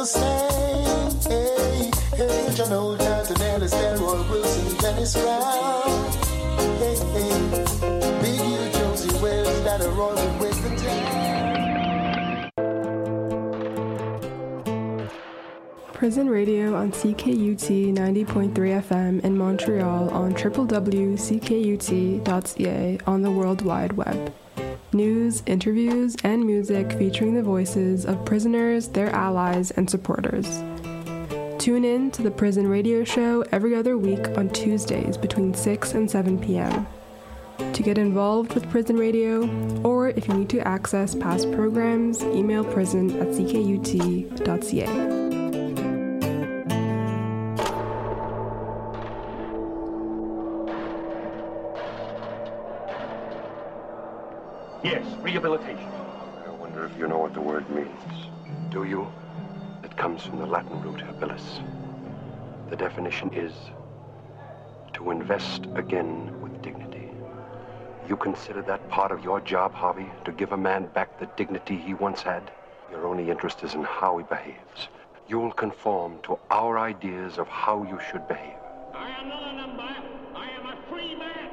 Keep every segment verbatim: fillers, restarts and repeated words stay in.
the same. Hey, hey, John Old, Carlton Ellis, Delroy Wilson, Dennis Brown. Hey, hey, Big U, Josie Wells, that are rolling with the town. Prison Radio on C K U T ninety point three F M in Montreal on w w w dot c k u t dot c a on the World Wide Web. News, interviews, and music featuring the voices of prisoners, their allies, and supporters. Tune in to the Prison Radio Show every other week on Tuesdays between six and seven p.m. To get involved with Prison Radio, or if you need to access past programs, email prison at c k u t dot c a. Yes, rehabilitation. I wonder if you know what the word means. Do you? It comes from the Latin root habilis. The definition is to invest again with dignity. You consider that part of your job, Harvey, to give a man back the dignity he once had? Your only interest is in how he behaves. You'll conform to our ideas of how you should behave. I am not a number. I am a free man.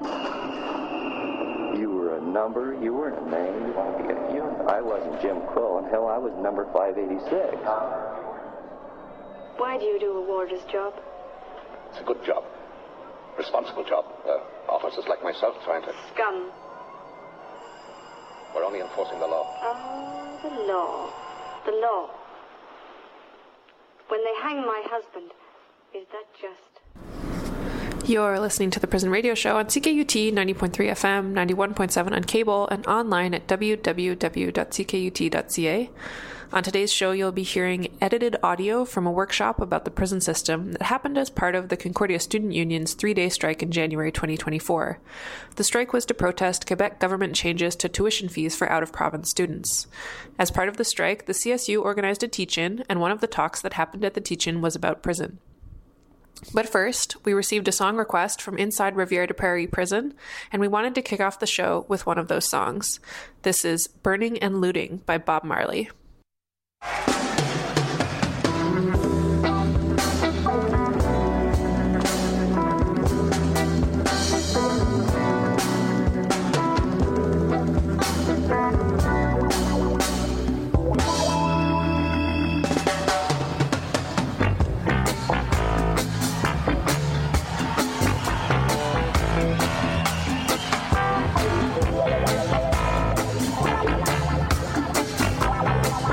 You were a number, you weren't a name. You want to be a human. I wasn't Jim Crow, and hell, I was number five eighty-six. Why do you do a warder's job? It's a good job. Responsible job. Uh, officers like myself trying to... Scum. We're only enforcing the law. Oh, the law. The law. When they hang my husband, is that just... You're listening to the Prison Radio Show on C K U T ninety point three F M, ninety-one point seven on cable, and online at w w w dot c k u t dot c a. On today's show, you'll be hearing edited audio from a workshop about the prison system that happened as part of the Concordia Student Union's three-day strike in January twenty twenty-four. The strike was to protest Quebec government changes to tuition fees for out-of-province students. As part of the strike, the C S U organized a teach-in, and one of the talks that happened at the teach-in was about prison. But first, we received a song request from inside Rivière de Paris prison, and we wanted to kick off the show with one of those songs. This is Burning and Looting by Bob Marley. We'll be right back.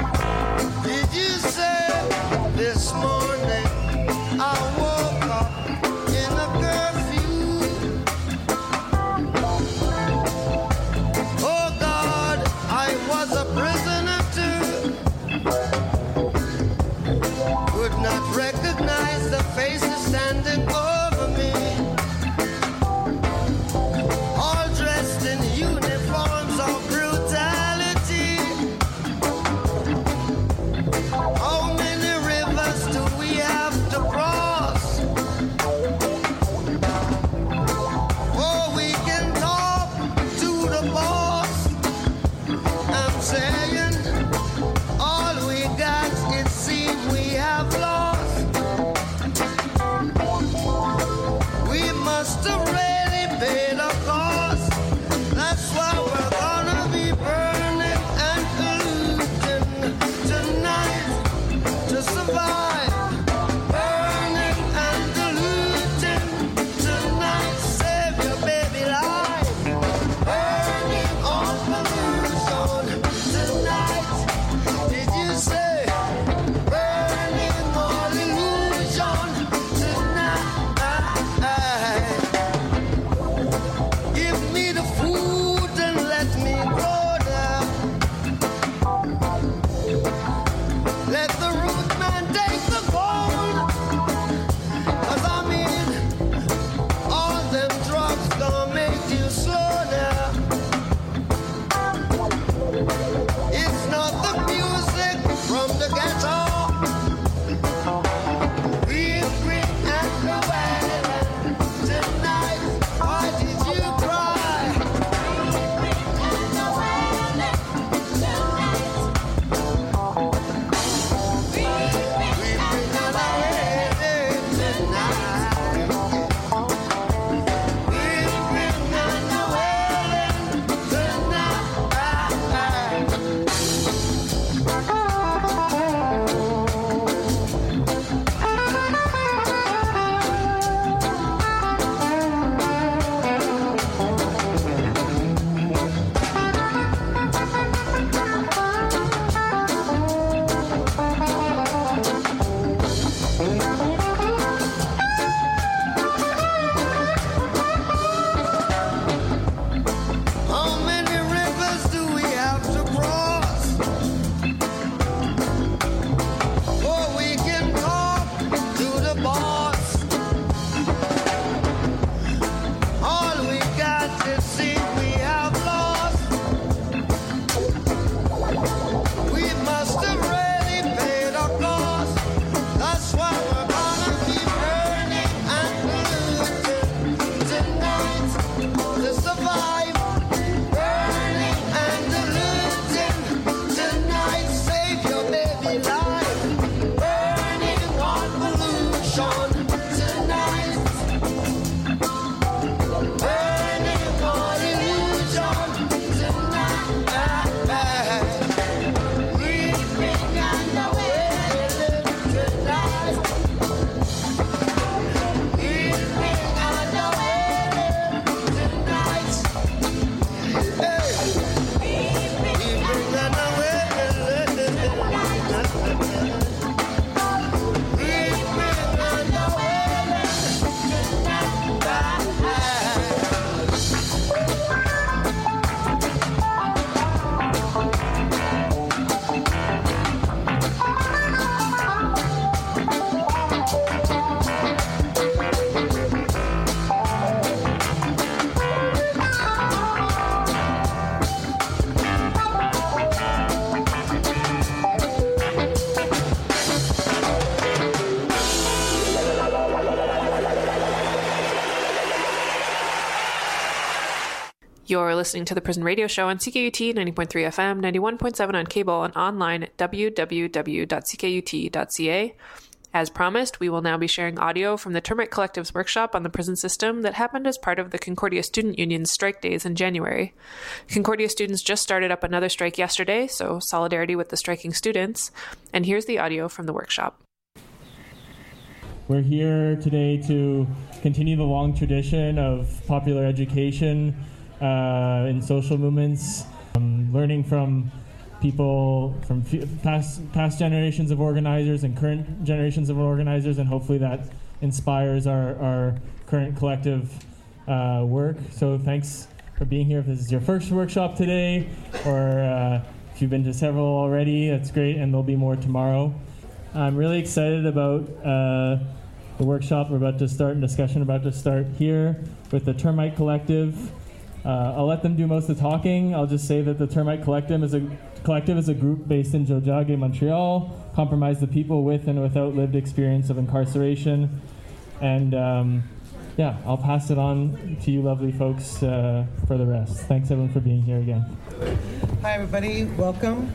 You're listening to the Prison Radio Show on C K U T ninety point three F M, ninety-one point seven on cable, and online at w w w dot c k u t dot c a. As promised, we will now be sharing audio from the Termite Collective's workshop on the prison system that happened as part of the Concordia Student Union's strike days in January. Concordia students just started up another strike yesterday, so solidarity with the striking students. And here's the audio from the workshop. We're here today to continue the long tradition of popular education uh, in social movements, um, learning from people from f- past past generations of organizers and current generations of organizers, and hopefully that inspires our, our current collective uh, work. So thanks for being here. If this is your first workshop today, or uh, if you've been to several already, that's great, and there'll be more tomorrow. I'm really excited about uh, the workshop we're about to start and discussion about to start here with the Termite Collective. Uh, I'll let them do most of the talking. I'll just say that the Termite Collective is a collective is a group based in Tiohtià:ke, Montreal, comprised of people with and without lived experience of incarceration. And um, yeah, I'll pass it on to you lovely folks uh, for the rest. Thanks everyone for being here again. Hi everybody, welcome.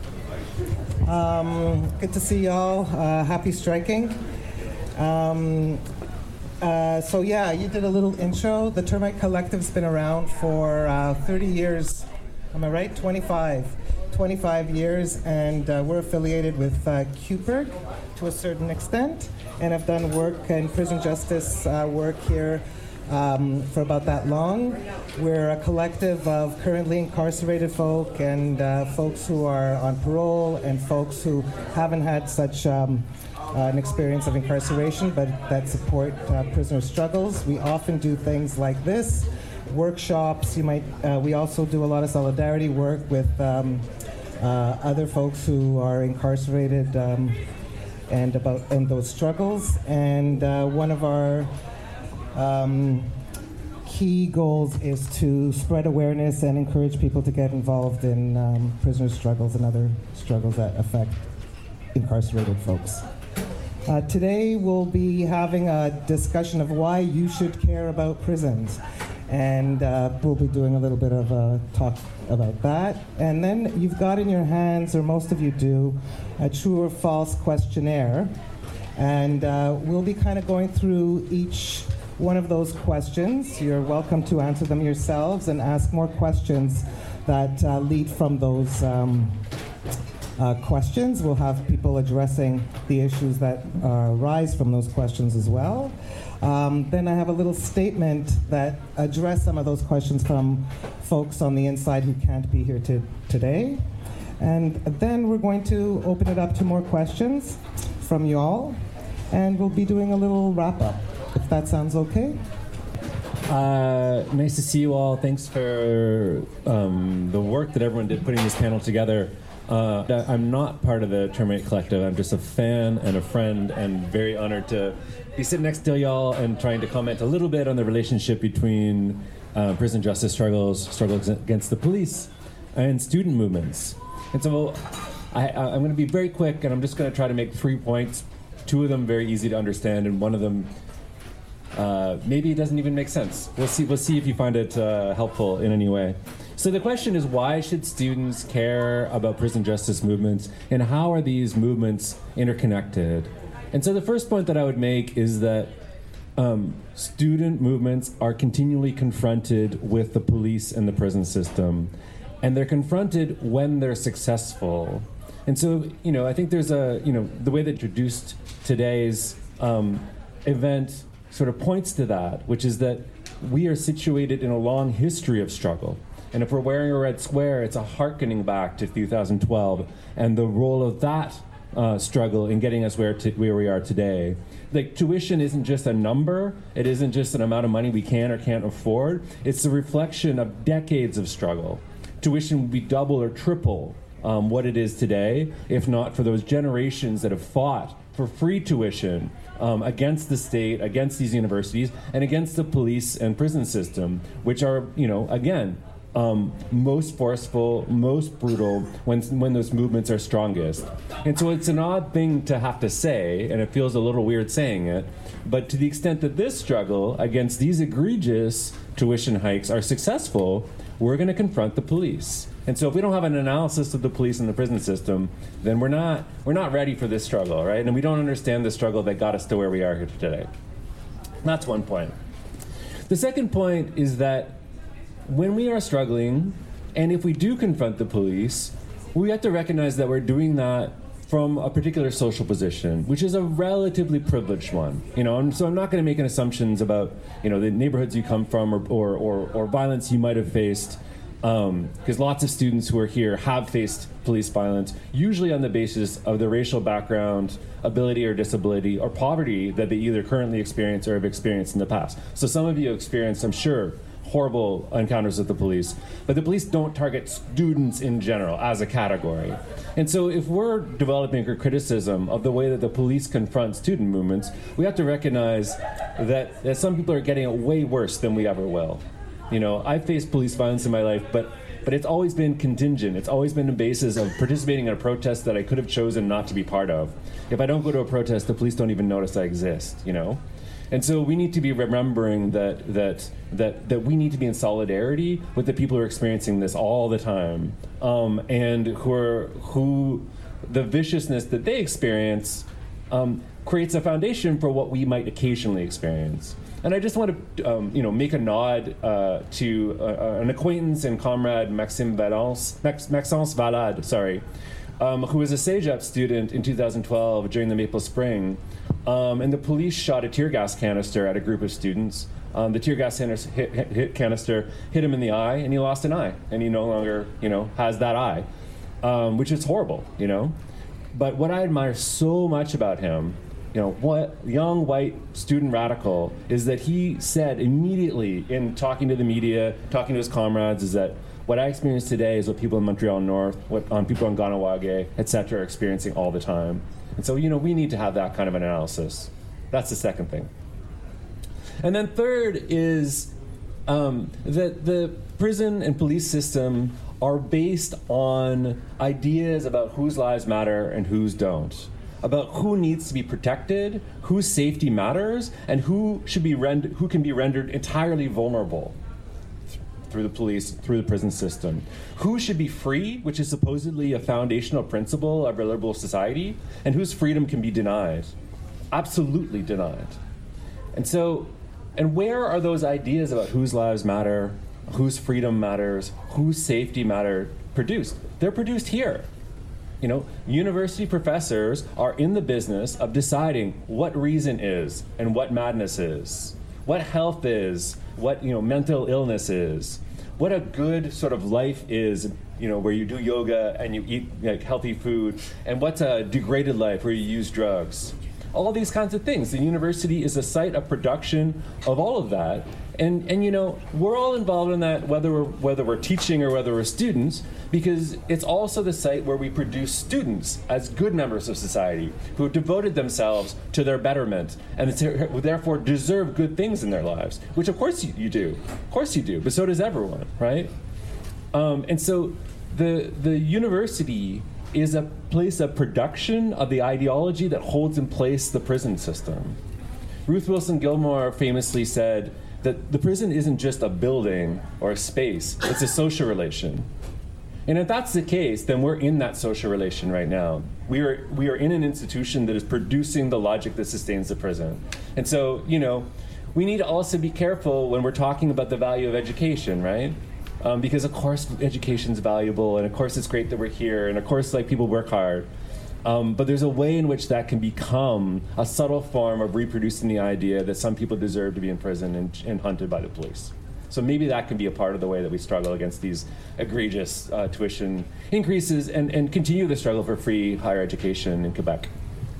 Um, good to see y'all. Uh, happy striking. Um, uh, so yeah, you did a little intro. The Termite Collective's been around for uh, thirty years. Am I right? twenty-five. twenty-five years, and uh, we're affiliated with uh, Q P E R G to a certain extent, and have done work in prison justice uh, work here um, for about that long. We're a collective of currently incarcerated folk and uh, folks who are on parole and folks who haven't had such um, uh, an experience of incarceration, but that support uh, prisoner struggles. We often do things like this. Workshops. You might. Uh, we also do a lot of solidarity work with um, uh, other folks who are incarcerated um, and about and those struggles. And uh, one of our um, key goals is to spread awareness and encourage people to get involved in um, prisoner struggles and other struggles that affect incarcerated folks. Uh, today we'll be having a discussion of why you should care about prisons. And uh, we'll be doing a little bit of a talk about that. And then you've got in your hands, or most of you do, a true or false questionnaire. And uh, we'll be kind of going through each one of those questions. You're welcome to answer them yourselves and ask more questions that uh, lead from those um, uh, questions. We'll have people addressing the issues that uh, arise from those questions as well. Um, then I have a little statement that address some of those questions from folks on the inside who can't be here to, today. And then we're going to open it up to more questions from you all. And we'll be doing a little wrap-up, if that sounds okay. Uh, nice to see you all. Thanks for um, the work that everyone did putting this panel together. Uh, I'm not part of the Termite Collective. I'm just a fan and a friend, and very honored to be sitting next to y'all and trying to comment a little bit on the relationship between uh, prison justice struggles, struggles against the police, and student movements. And so I, I'm going to be very quick, and I'm just going to try to make three points. Two of them very easy to understand, and one of them uh, maybe it doesn't even make sense. We'll see. We'll see if you find it uh, helpful in any way. So the question is, why should students care about prison justice movements, and how are these movements interconnected? And so the first point that I would make is that um, student movements are continually confronted with the police and the prison system, and they're confronted when they're successful. And so, you know, I think there's a, you know, the way that introduced today's um, event sort of points to that, which is that we are situated in a long history of struggle. And if we're wearing a red square, it's a hearkening back to two thousand twelve and the role of that uh, struggle in getting us where to, where we are today. Like, tuition isn't just a number. It isn't just an amount of money we can or can't afford. It's a reflection of decades of struggle. Tuition would be double or triple um, what it is today, if not for those generations that have fought for free tuition um, against the state, against these universities, and against the police and prison system, which are, you know, again, um, most forceful, most brutal, when, when those movements are strongest. And so it's an odd thing to have to say, and it feels a little weird saying it, but to the extent that this struggle against these egregious tuition hikes are successful, we're going to confront the police. And so if we don't have an analysis of the police and the prison system, then we're not we're not ready for this struggle, right? And we don't understand the struggle that got us to where we are here today. That's one point. The second point is that when we are struggling, and if we do confront the police, we have to recognize that we're doing that from a particular social position, which is a relatively privileged one. You know, and so I'm not going to make any assumptions about, you know, the neighborhoods you come from or or, or, or violence you might have faced. Because um, lots of students who are here have faced police violence, usually on the basis of their racial background, ability or disability, or poverty that they either currently experience or have experienced in the past. So some of you have experienced, I'm sure, horrible encounters with the police, but the police don't target students in general as a category. And so if we're developing a criticism of the way that the police confront student movements, we have to recognize that, that some people are getting it way worse than we ever will. You know, I've faced police violence in my life, but but it's always been contingent. It's always been the basis of participating in a protest that I could have chosen not to be part of. If I don't go to a protest, the police don't even notice I exist, you know? And so we need to be remembering that that that that we need to be in solidarity with the people who are experiencing this all the time, um, and who are who the viciousness that they experience um, creates a foundation for what we might occasionally experience. And I just want to, um, you know, make a nod uh, to uh, an acquaintance and comrade, Maxime Valence, Max, Maxence Valade, sorry, um, who was a CEGEP student in two thousand twelve during the Maple Spring. Um, and the police shot a tear gas canister at a group of students. Um, the tear gas hit, hit, hit canister hit him in the eye, and he lost an eye, and he no longer, you know, has that eye, um, which is horrible, you know. But what I admire so much about him, you know, what young white student radical, is that he said immediately in talking to the media, talking to his comrades, is that what I experience today is what people in Montreal North, what um, people in Ganawage, et cetera, are experiencing all the time. And so, you know, we need to have that kind of an analysis. That's the second thing. And then third is um, that the prison and police system are based on ideas about whose lives matter and whose don't, about who needs to be protected, whose safety matters, and who should be rend- who can be rendered entirely vulnerable th- through the police, through the prison system. Who should be free, which is supposedly a foundational principle of a liberal society, and whose freedom can be denied, absolutely denied. And so, and where are those ideas about whose lives matter, whose freedom matters, whose safety matter produced? They're produced here. You know, university professors are in the business of deciding what reason is and what madness is, what health is, what, you know, mental illness is, what a good sort of life is, you know, where you do yoga and you eat like healthy food, and what's a degraded life where you use drugs. All these kinds of things. The university is a site of production of all of that. And, and you know, we're all involved in that, whether we're, whether we're teaching or whether we're students, because it's also the site where we produce students as good members of society who have devoted themselves to their betterment and therefore deserve good things in their lives, which of course you, you do. Of course you do, but so does everyone, right? Um, and so the the university is a place of production of the ideology that holds in place the prison system. Ruth Wilson Gilmore famously said that the prison isn't just a building or a space, it's a social relation. And if that's the case, then we're in that social relation right now. We are we are in an institution that is producing the logic that sustains the prison. And so, you know, we need to also be careful when we're talking about the value of education, right? Um, because of course education's valuable, and of course it's great that we're here, and of course like people work hard. Um, but there's a way in which that can become a subtle form of reproducing the idea that some people deserve to be in prison and, and hunted by the police. So maybe that can be a part of the way that we struggle against these egregious uh, tuition increases and, and continue the struggle for free higher education in Quebec.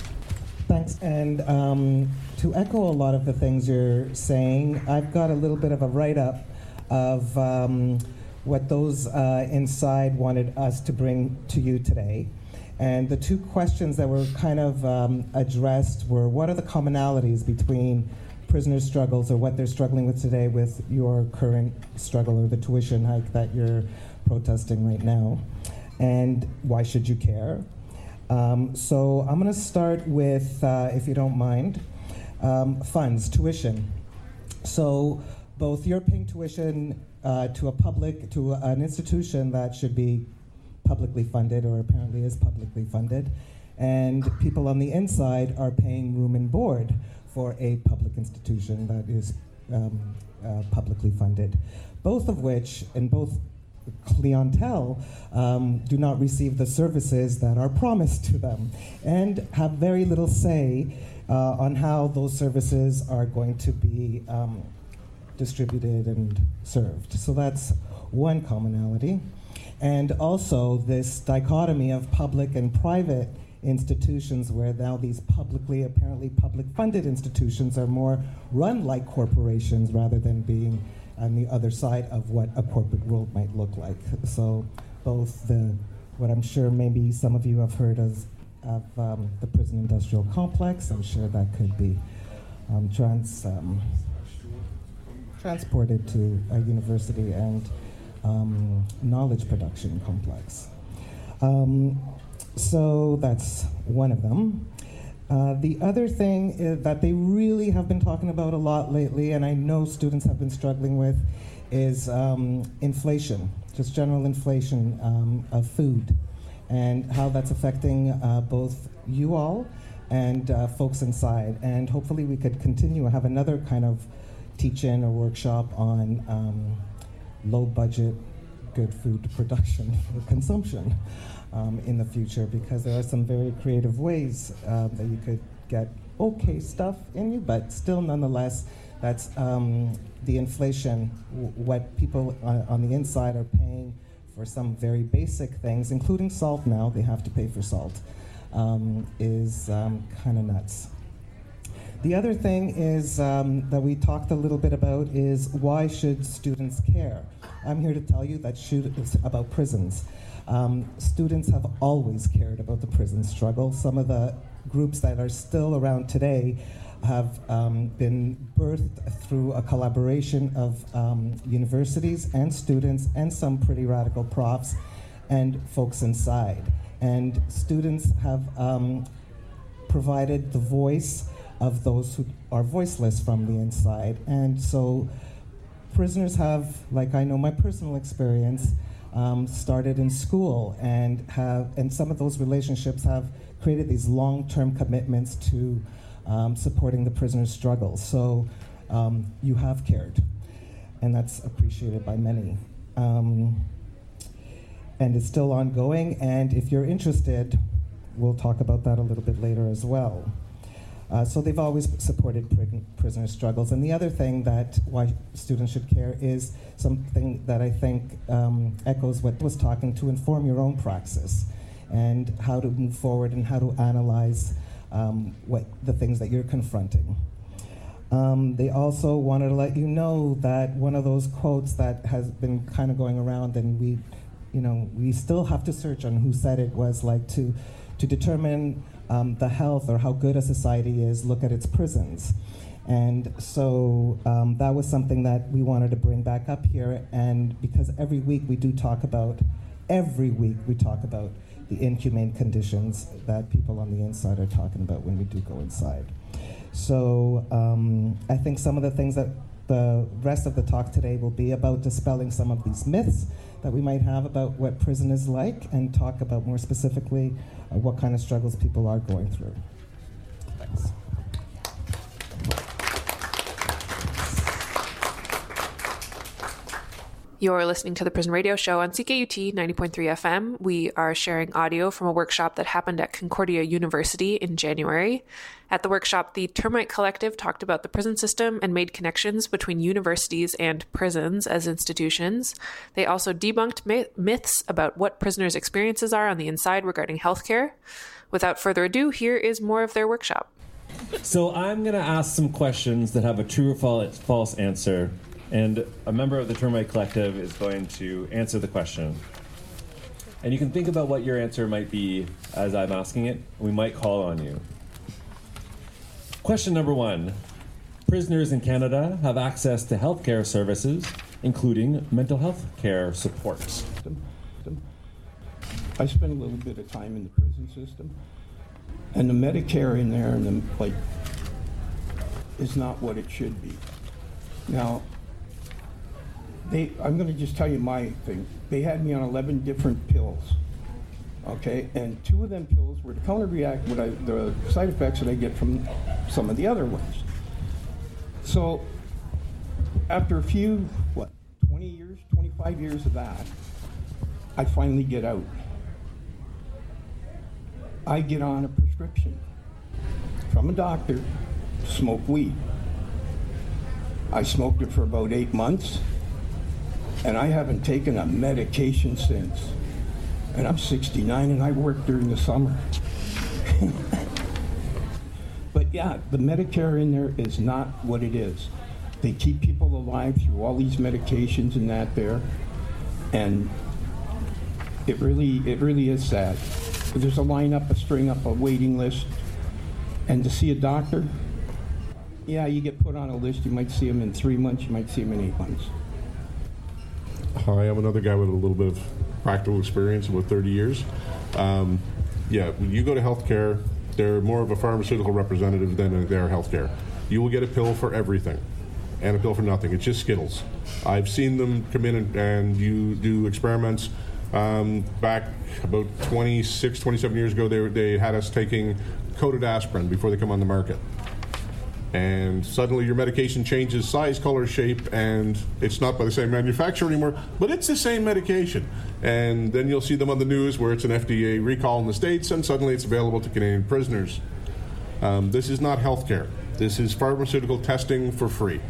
Thanks. And um, to echo a lot of the things you're saying, I've got a little bit of a write-up of um, what those uh, inside wanted us to bring to you today. And the two questions that were kind of um, addressed were, what are the commonalities between prisoners' struggles or what they're struggling with today with your current struggle or the tuition hike that you're protesting right now. And why should you care? Um, so I'm going to start with, uh, if you don't mind, um, funds, tuition. So both you're paying tuition uh, to a public, to an institution that should be publicly funded or apparently is publicly funded, and people on the inside are paying room and board for a public institution that is um, uh, publicly funded. Both of which, and both clientele, um, do not receive the services that are promised to them and have very little say uh, on how those services are going to be um, distributed and served. So that's one commonality. And also this dichotomy of public and private institutions, where now these publicly, apparently public funded institutions are more run like corporations rather than being on the other side of what a corporate world might look like. So both the, what I'm sure maybe some of you have heard as, of um, the prison industrial complex, I'm sure that could be um, trans, um, transported to a university, and um, knowledge production complex. Um, so that's one of them. Uh, the other thing is that they really have been talking about a lot lately, and I know students have been struggling with, is um, inflation, just general inflation um, of food, and how that's affecting uh, both you all and uh, folks inside. And hopefully we could continue to have another kind of teach-in or workshop on um, low-budget, good food production or consumption. Um, in the future, because there are some very creative ways uh, that you could get okay stuff in you, but still nonetheless, that's um, the inflation, w- what people on, on the inside are paying for some very basic things, including salt now, they have to pay for salt, um, is um, kind of nuts. The other thing is um, that we talked a little bit about is why should students care? I'm here to tell you that should, it's about prisons. Um, students have always cared about the prison struggle. Some of the groups that are still around today have um, been birthed through a collaboration of um, universities and students and some pretty radical profs and folks inside. And students have um, provided the voice of those who are voiceless from the inside. And so prisoners have, like I know my personal experience, Um, started in school, and have, and some of those relationships have created these long-term commitments to um, supporting the prisoner's struggle. So um, you have cared, and that's appreciated by many. Um, and it's still ongoing, and if you're interested, we'll talk about that a little bit later as well. Uh, so they've always supported pri- prisoner struggles. And the other thing that why students should care is something that I think um, echoes what was talking, to inform your own praxis and how to move forward and how to analyze um, what the things that you're confronting. Um, they also wanted to let you know that one of those quotes that has been kind of going around, and we, you know, we still have to search on who said it, was like to, to determine Um, the health or how good a society is, look at its prisons. And so um, that was something that we wanted to bring back up here, and because every week we do talk about, every week we talk about the inhumane conditions that people on the inside are talking about when we do go inside. So um, I think some of the things that the rest of the talk today will be about dispelling some of these myths that we might have about what prison is like, and talk about more specifically uh, what kind of struggles people are going through. Thanks. You're listening to the Prison Radio Show on C K U T ninety point three F M. We are sharing audio from a workshop that happened at Concordia University in January. At the workshop, the Termite Collective talked about the prison system and made connections between universities and prisons as institutions. They also debunked myths about what prisoners' experiences are on the inside regarding healthcare. Without further ado, here is more of their workshop. So I'm going to ask some questions that have a true or false answer. And a member of the Termite Collective is going to answer the question. And you can think about what your answer might be as I'm asking it. We might call on you. Question number one. Prisoners in Canada have access to health care services, including mental health care support. I spent a little bit of time in the prison system, and the Medicare in there, and the, like, is not what it should be. Now, they, I'm going to just tell you my thing. They had me on eleven different pills, okay? And two of them pills were to counter-react what I, the side effects that I get from some of the other ones. So, after a few, what, twenty years, twenty-five years of that, I finally get out. I get on a prescription from a doctor to smoke weed. I smoked it for about eight months, and I haven't taken a medication since. And I'm sixty-nine, and I work during the summer. But yeah, the Medicare in there is not what it is. They keep people alive through all these medications and that there, and it really, it really is sad. There's a lineup, a string up, a waiting list, and to see a doctor, yeah, you get put on a list. You might see him in three months. You might see him in eight months. Hi, I'm another guy with a little bit of practical experience, about thirty years. Um, yeah, when you go to healthcare, they're more of a pharmaceutical representative than they're healthcare. You will get a pill for everything and a pill for nothing. It's just Skittles. I've seen them come in and, and you do experiments. Um, back about twenty-six, twenty-seven years ago, they, they had us taking coated aspirin before they come on the market. And suddenly your medication changes size, color, shape, and it's not by the same manufacturer anymore, but it's the same medication. And then you'll see them on the news where it's an F D A recall in the States, and suddenly it's available to Canadian prisoners. Um, this is not healthcare. This is pharmaceutical testing for free.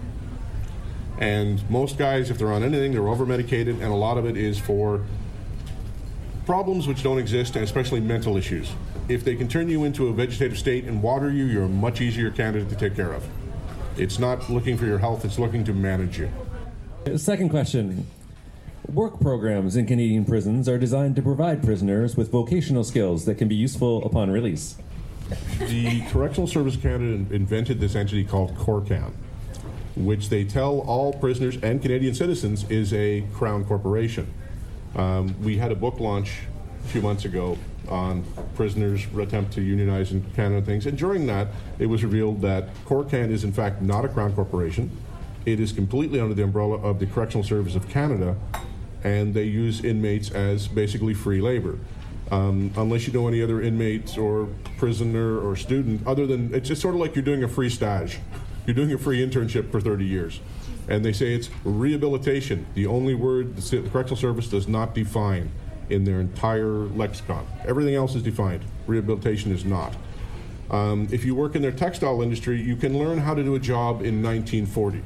And most guys, if they're on anything, they're over-medicated, and a lot of it is for problems which don't exist, and especially mental issues. If they can turn you into a vegetative state and water you, you're a much easier candidate to take care of. It's not looking for your health, it's looking to manage you. Second question. Work programs in Canadian prisons are designed to provide prisoners with vocational skills that can be useful upon release. The Correctional Service of Canada invented this entity called CORCAN, which they tell all prisoners and Canadian citizens is a Crown corporation. Um, we had a book launch a few months ago on prisoners' attempt to unionize in Canada and things, and during that it was revealed that CORCAN is in fact not a Crown corporation. It is completely under the umbrella of the Correctional Service of Canada, and they use inmates as basically free labor. Um, unless you know any other inmates or prisoner or student, other than, it's just sort of like you're doing a free stage. You're doing a free internship for thirty years. And they say it's rehabilitation, the only word the Correctional Service does not define in their entire lexicon. Everything else is defined. Rehabilitation is not. Um, if you work in their textile industry, you can learn how to do a job in nineteen forty.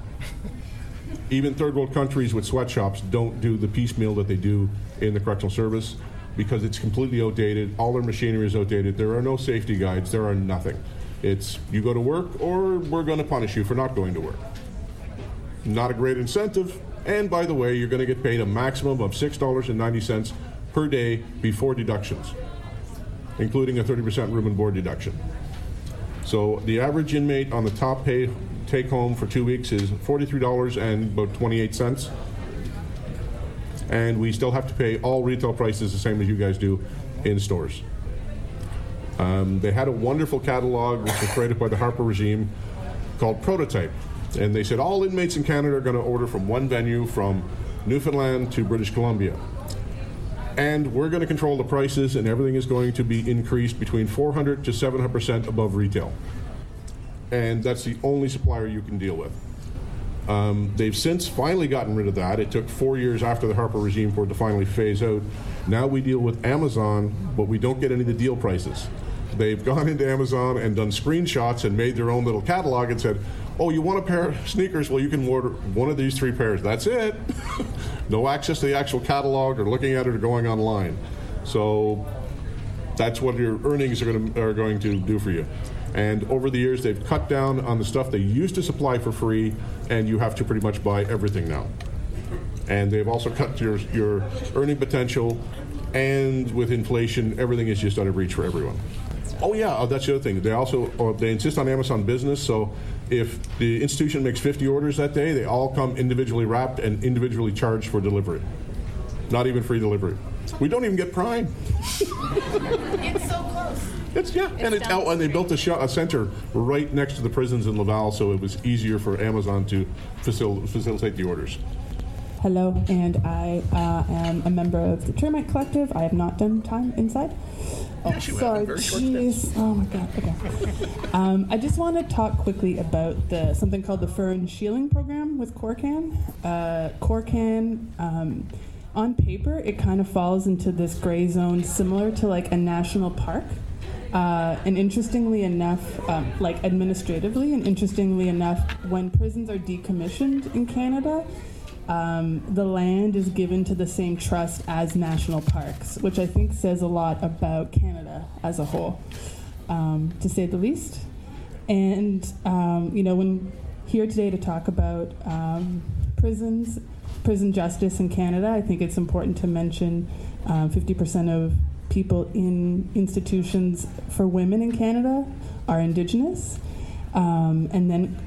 Even third world countries with sweatshops don't do the piecemeal that they do in the Correctional Service because it's completely outdated. All their machinery is outdated. There are no safety guides. There are nothing. It's you go to work or we're going to punish you for not going to work. Not a great incentive. And by the way, you're going to get paid a maximum of six dollars and ninety cents per day before deductions, including a thirty percent room and board deduction. So the average inmate on the top pay take home for two weeks is forty-three dollars and about twenty-eight cents. And we still have to pay all retail prices the same as you guys do in stores. Um, they had a wonderful catalog which was created by the Harper regime called Prototype. And they said all inmates in Canada are going to order from one venue from Newfoundland to British Columbia. And we're going to control the prices, and everything is going to be increased between four hundred to seven hundred percent above retail. And that's the only supplier you can deal with. Um, they've since finally gotten rid of that. It took four years after the Harper regime for it to finally phase out. Now we deal with Amazon, but we don't get any of the deal prices. They've gone into Amazon and done screenshots and made their own little catalog and said, oh, you want a pair of sneakers? Well, you can order one of these three pairs. That's it. No access to the actual catalog or looking at it or going online. So that's what your earnings are going to, are going to do for you. And over the years, they've cut down on the stuff they used to supply for free, and you have to pretty much buy everything now. And they've also cut your, your earning potential, and with inflation, everything is just out of reach for everyone. Oh yeah, oh, that's the other thing. They also oh, they insist on Amazon Business, so If the institution makes fifty orders that day, they all come individually wrapped and individually charged for delivery. Not even free delivery. We don't even get Prime. It's so close. It's yeah, It's and it's down out, the and they street. built a, sh- a center right next to the prisons in Laval, so it was easier for Amazon to facil- facilitate the orders. Hello, and I uh, am a member of the Termite Collective. I have not done time inside. Oh, Yes, you have. sorry, Very short jeez. Oh my God. Okay. um, I just want to talk quickly about the something called the Fur and Shielding Program with Corcan. Uh, Corcan, um, on paper, it kind of falls into this gray zone, similar to like a national park. Uh, and interestingly enough, um, like administratively, and interestingly enough, when prisons are decommissioned in Canada, um, the land is given to the same trust as national parks, which I think says a lot about Canada as a whole, um, to say the least. And, um, you know, when here today to talk about um, prisons, prison justice in Canada, I think it's important to mention um, fifty percent of people in institutions for women in Canada are Indigenous. Um, and then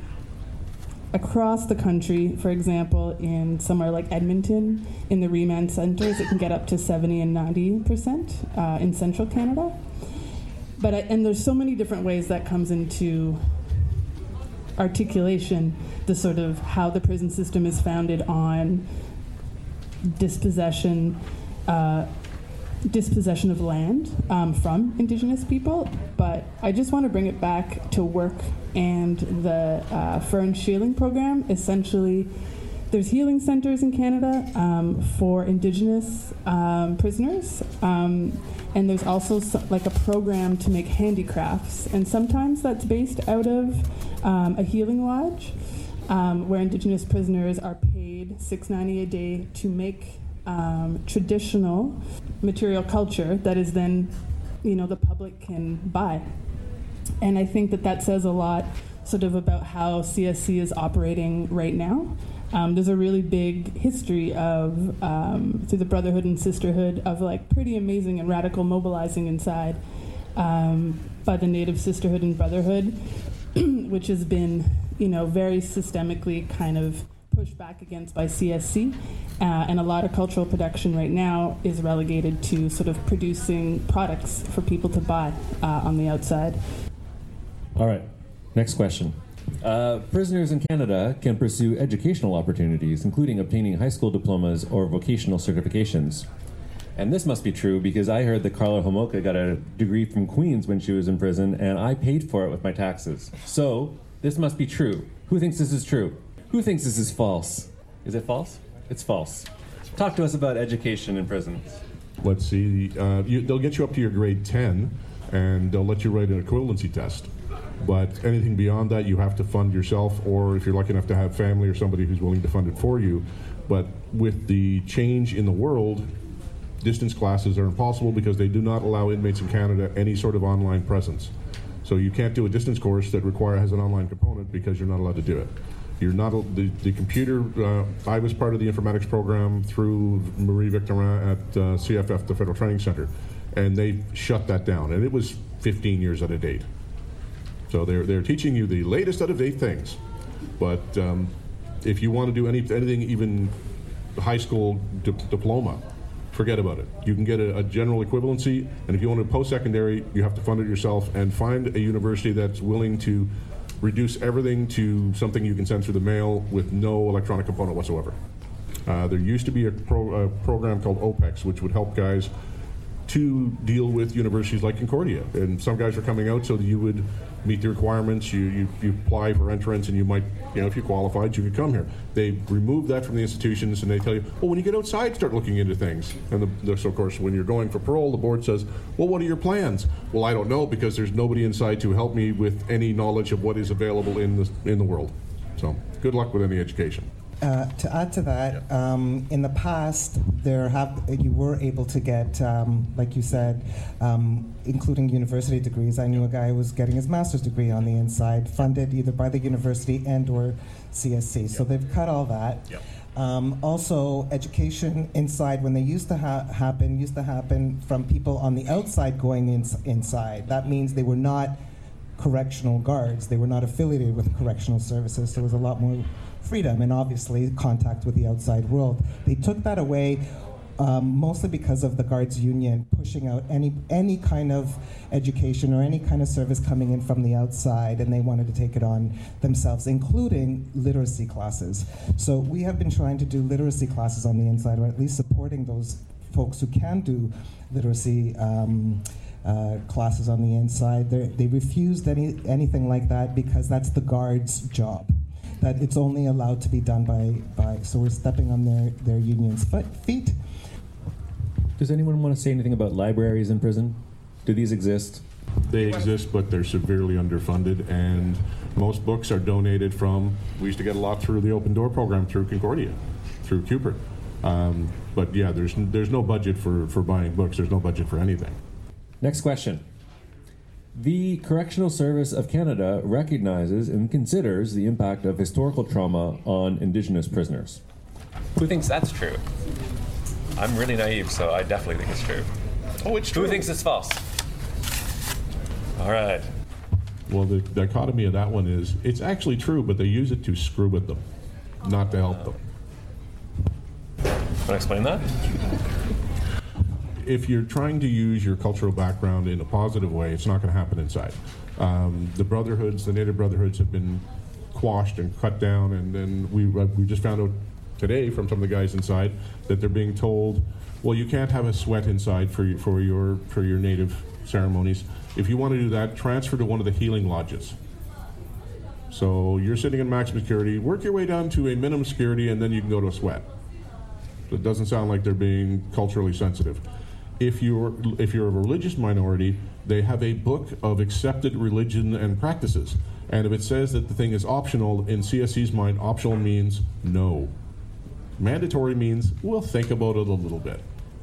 across the country, for example, in somewhere like Edmonton, in the remand centers, it can get up to seventy and ninety percent uh, in central Canada. But I, and there's so many different ways that comes into articulation, the sort of how the prison system is founded on dispossession, uh, dispossession of land um, from Indigenous people. But I just want to bring it back to work and the uh, Fur and Shielding Program. Essentially, there's healing centers in Canada um, for Indigenous um, prisoners, um, and there's also so, like a program to make handicrafts, and sometimes that's based out of um, a healing lodge, um, where Indigenous prisoners are paid six dollars and ninety cents a day to make um, traditional material culture that is then, you know, the public can buy. And I think that that says a lot sort of about how C S C is operating right now. Um, there's a really big history of, um, through the Brotherhood and Sisterhood, of like pretty amazing and radical mobilizing inside um, by the Native Sisterhood and Brotherhood, which has been, you know, very systemically kind of pushed back against by C S C. Uh, and a lot of cultural production right now is relegated to sort of producing products for people to buy uh, on the outside. All right, next question. Uh, prisoners in Canada can pursue educational opportunities, including obtaining high school diplomas or vocational certifications. And this must be true because I heard that Carla Homolka got a degree from Queen's when she was in prison, and I paid for it with my taxes. So, this must be true. Who thinks this is true? Who thinks this is false? Is it false? It's false. Talk to us about education in prisons. Let's see. Uh, you, they'll get you up to your grade ten, and they'll let you write an equivalency test. But anything beyond that, you have to fund yourself, or if you're lucky enough to have family or somebody who's willing to fund it for you. But with the change in the world, distance classes are impossible because they do not allow inmates in Canada any sort of online presence. So you can't do a distance course that require has an online component because you're not allowed to do it. You're not the, the computer. Uh, I was part of the informatics program through Marie Victorin at uh, C F F, the Federal Training Center, and they shut that down. And it was fifteen years out of date. So they're they're teaching you the latest out of date things, but um, if you want to do any anything even high school di- diploma, forget about it. You can get a, a general equivalency, and if you want to post-secondary, you have to fund it yourself and find a university that's willing to reduce everything to something you can send through the mail with no electronic component whatsoever. Uh, there used to be a, pro, a program called OPEX, which would help guys to deal with universities like Concordia. And some guys are coming out so that you would meet the requirements, you, you, you apply for entrance, and you might, you know, if you qualified, you could come here. They removed that from the institutions, and they tell you, well, when you get outside, start looking into things. And the, the, so, of course, when you're going for parole, the board says, well, what are your plans? Well, I don't know, because there's nobody inside to help me with any knowledge of what is available in the, in the world. So, good luck with any education. Uh, to add to that, um, in the past, there have you were able to get, um, like you said, um, including university degrees. I knew a guy who was getting his master's degree on the inside, funded either by the university and or C S C. Yep. So they've cut all that. Yep. Um, also, education inside, when they used to ha- happen, used to happen from people on the outside going in- inside. That means they were not correctional guards. They were not affiliated with correctional services, so there was a lot more freedom and obviously contact with the outside world. They took that away um, mostly because of the guards union pushing out any any kind of education or any kind of service coming in from the outside, and they wanted to take it on themselves, including literacy classes. So we have been trying to do literacy classes on the inside, or at least supporting those folks who can do literacy um, uh, classes on the inside. They're, they refused any anything like that because that's the guards' job. That it's only allowed to be done by, by so we're stepping on their, their union's foot, feet. Does anyone want to say anything about libraries in prison? Do these exist? They exist, but they're severely underfunded, and most books are donated from, we used to get a lot through the Open Door program, through Concordia, through Cupid. Um, but yeah, there's there's no budget for, for buying books, there's no budget for anything. Next question. The Correctional Service of Canada recognizes and considers the impact of historical trauma on Indigenous prisoners. Who thinks that's true? I'm really naive, so I definitely think it's true. Oh, it's true. Who thinks it's false? All right. Well, the dichotomy of that one is, it's actually true, but they use it to screw with them, not to help them. Want to explain that? If you're trying to use your cultural background in a positive way, it's not going to happen inside. Um, the brotherhoods, the Native brotherhoods have been quashed and cut down, and then we uh, we just found out today from some of the guys inside that they're being told, well, you can't have a sweat inside for your, for your for your Native ceremonies. If you want to do that, transfer to one of the healing lodges. So you're sitting in maximum security, work your way down to a minimum security, and then you can go to a sweat. It doesn't sound like they're being culturally sensitive. If you're if you're a religious minority, they have a book of accepted religion and practices. And if it says that the thing is optional, in C S C's mind, optional means no. Mandatory means we'll think about it a little bit.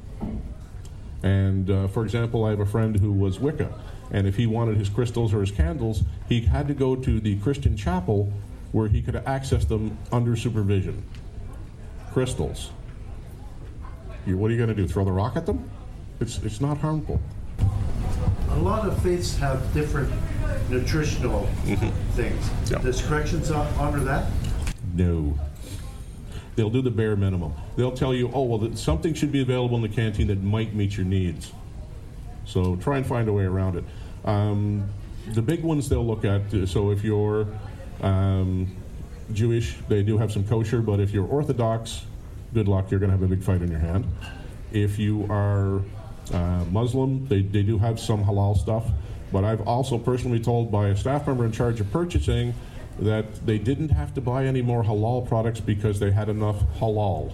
And uh, for example, I have a friend who was Wicca, and if he wanted his crystals or his candles, he had to go to the Christian chapel where he could access them under supervision. Crystals. You, what are you going to do, throw the rock at them? It's, it's not harmful. A lot of faiths have different nutritional mm-hmm. things. Yeah. Does corrections honor that? No. They'll do the bare minimum. They'll tell you, oh, well, that something should be available in the canteen that might meet your needs. So try and find a way around it. Um, the big ones they'll look at, so if you're um, Jewish, they do have some kosher, but if you're Orthodox, good luck, you're going to have a big fight in your hand. If you are uh, Muslim, they, they do have some halal stuff, but I've also personally told by a staff member in charge of purchasing that they didn't have to buy any more halal products because they had enough halal.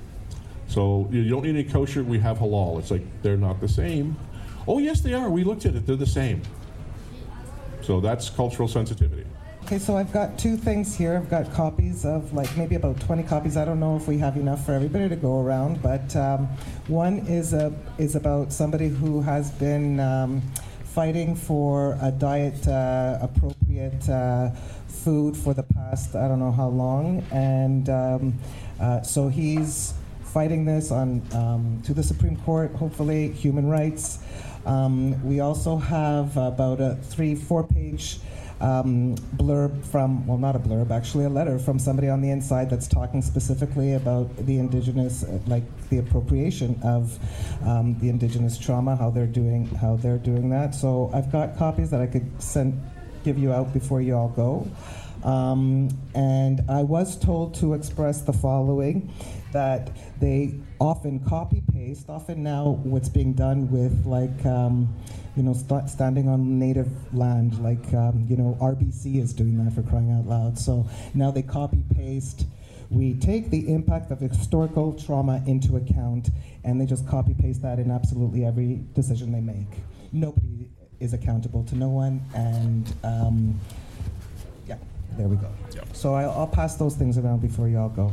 So you don't need any kosher, we have halal. It's like, they're not the same. Oh yes they are, we looked at it, they're the same. So that's cultural sensitivity. Okay, so I've got two things here. I've got copies of like maybe about twenty copies. I don't know if we have enough for everybody to go around, but um, one is a is about somebody who has been um, fighting for a diet uh, appropriate uh, food for the past I don't know how long, and um, uh, so he's fighting this on um, to the Supreme Court, hopefully human rights. Um, we also have about a three four page Um, blurb from, well, not a blurb, actually a letter from somebody on the inside that's talking specifically about the Indigenous, uh, like the appropriation of um, the Indigenous trauma, how they're doing, how they're doing that. So I've got copies that I could send, give you out before you all go. Um, and I was told to express the following, that they often copy paste, often now what's being done with like, um, you know, st- standing on native land, like, um, you know, R B C is doing that, for crying out loud. So now they copy paste. We take the impact of historical trauma into account, and they just copy paste that in absolutely every decision they make. Nobody is accountable to no one, and um, yeah, there we go. Yep. So I'll, I'll pass those things around before you all go.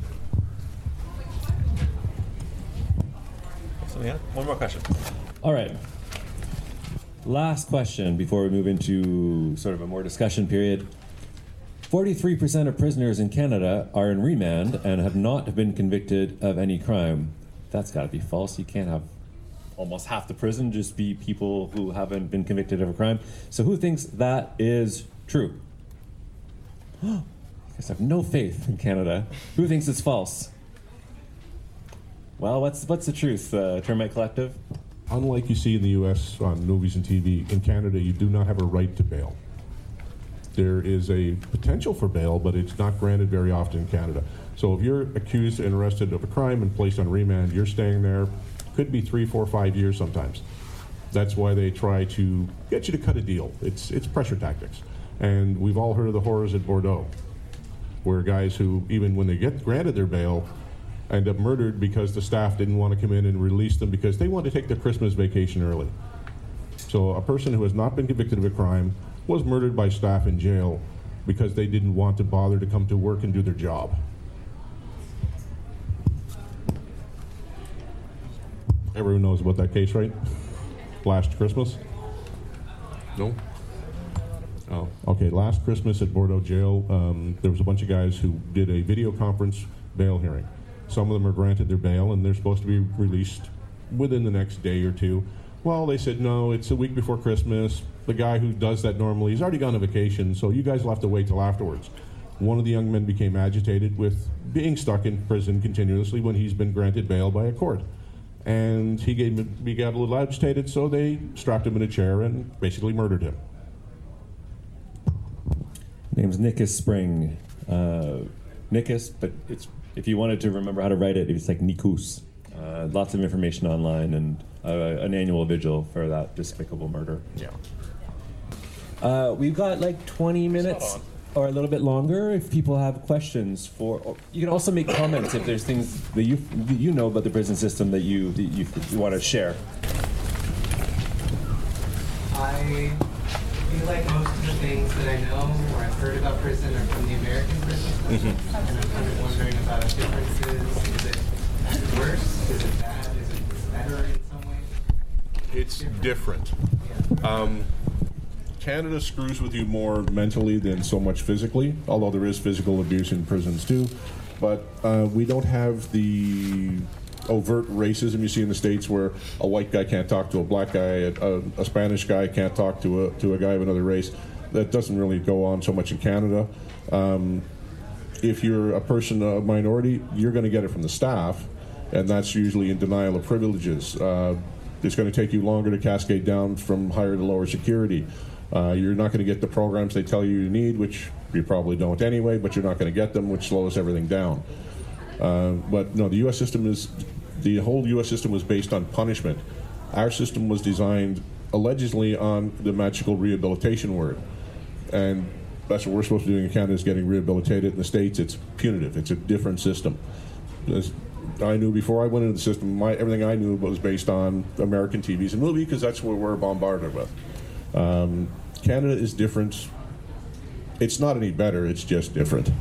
So yeah, one more question. All right. Last question before we move into sort of a more discussion period. forty-three percent of prisoners in Canada are in remand and have not been convicted of any crime. That's got to be false. You can't have almost half the prison just be people who haven't been convicted of a crime. So who thinks that is true? I guess I have no faith in Canada. Who thinks it's false? Well, what's what's the truth, uh, Termite Collective? Unlike you see in the U S on movies and T V, in Canada you do not have a right to bail. There is a potential for bail, but it's not granted very often in Canada. So if you're accused and arrested of a crime and placed on remand, you're staying there, could be three, four, five years sometimes. That's why they try to get you to cut a deal. It's it's pressure tactics. And we've all heard of the horrors at Bordeaux, where guys who, even when they get granted their bail, end up murdered because the staff didn't want to come in and release them because they want to take their Christmas vacation early. So a person who has not been convicted of a crime was murdered by staff in jail because they didn't want to bother to come to work and do their job. Everyone knows about that case, right? Last Christmas? No? Oh, okay. Last Christmas at Bordeaux Jail, um, there was a bunch of guys who did a video conference bail hearing. Some of them are granted their bail, and they're supposed to be released within the next day or two. Well, they said, no, it's a week before Christmas. The guy who does that normally, he's already gone on vacation, so you guys will have to wait till afterwards. One of the young men became agitated with being stuck in prison continuously when he's been granted bail by a court. And he, gave, he got a little agitated, so they strapped him in a chair and basically murdered him. Name's Nickus Spring. Uh, Nickus, but it's if you wanted to remember how to write it, it's like Nikus. Uh, lots of information online and uh, an annual vigil for that despicable murder. Yeah. Uh, we've got like twenty minutes or a little bit longer if people have questions for. Or you can also make comments if there's things that you that you know about the prison system that you that you, you want to share. I feel like most of the things that I know or I've heard about prison are from the American prison system, mm-hmm. and I'm kind of wondering about differences. Is it worse? Is it bad? Is it better in some way? It's different. different. Yeah. Um, Canada screws with you more mentally than so much physically, although there is physical abuse in prisons too. But uh, we don't have the overt racism you see in the States where a white guy can't talk to a black guy, a, a Spanish guy can't talk to a, to a guy of another race. That doesn't really go on so much in Canada. Um, if you're a person, a minority, you're going to get it from the staff, and that's usually in denial of privileges. Uh, it's going to take you longer to cascade down from higher to lower security. Uh, you're not going to get the programs they tell you you need, which you probably don't anyway, but you're not going to get them, which slows everything down. Uh, but no, the U S system is, the whole U S system was based on punishment. Our system was designed allegedly on the magical rehabilitation word. And that's what we're supposed to be doing in Canada, is getting rehabilitated. In the States, it's punitive. It's a different system. As I knew before I went into the system, my, everything I knew was based on American T Vs and movies, because that's what we're bombarded with. Um, Canada is different. It's not any better, it's just different.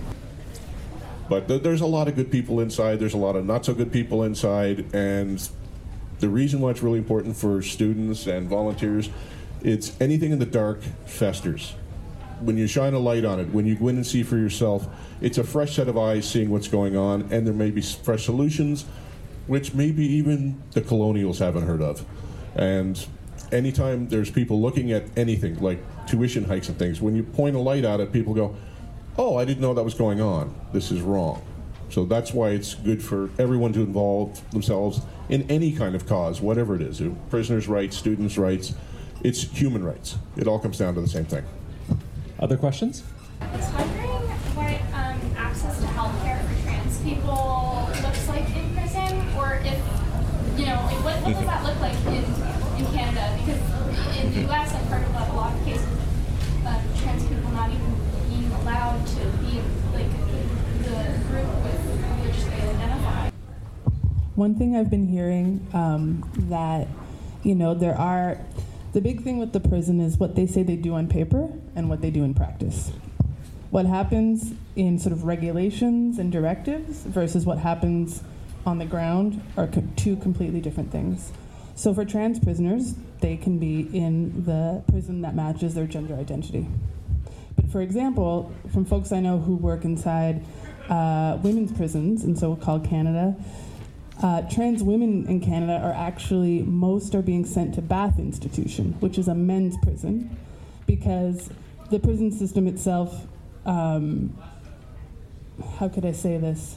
But th- there's a lot of good people inside, there's a lot of not so good people inside, and the reason why it's really important for students and volunteers, it's anything in the dark festers. When you shine a light on it, when you go in and see for yourself, it's a fresh set of eyes seeing what's going on, and there may be fresh solutions, which maybe even the colonials haven't heard of. And anytime there's people looking at anything, like tuition hikes and things, when you point a light at it, people go, oh, I didn't know that was going on. This is wrong. So that's why it's good for everyone to involve themselves in any kind of cause, whatever it is. Prisoners' rights, students' rights, it's human rights. It all comes down to the same thing. Other questions? I was wondering what um, access to healthcare for trans people looks like in prison, or if, you know, like what, what does that look like in, in Canada? Because in the U S I've heard about a lot of cases of trans people not even being allowed to be like the group with which they identify. One thing I've been hearing um, that, you know, there are, the big thing with the prison is what they say they do on paper and what they do in practice. What happens in sort of regulations and directives versus what happens on the ground are co- two completely different things. So for trans prisoners, they can be in the prison that matches their gender identity. But for example, from folks I know who work inside uh, women's prisons in so-called Canada, Uh, trans women in Canada are actually, most are being sent to Bath Institution, which is a men's prison, because the prison system itself, um, how could I say this,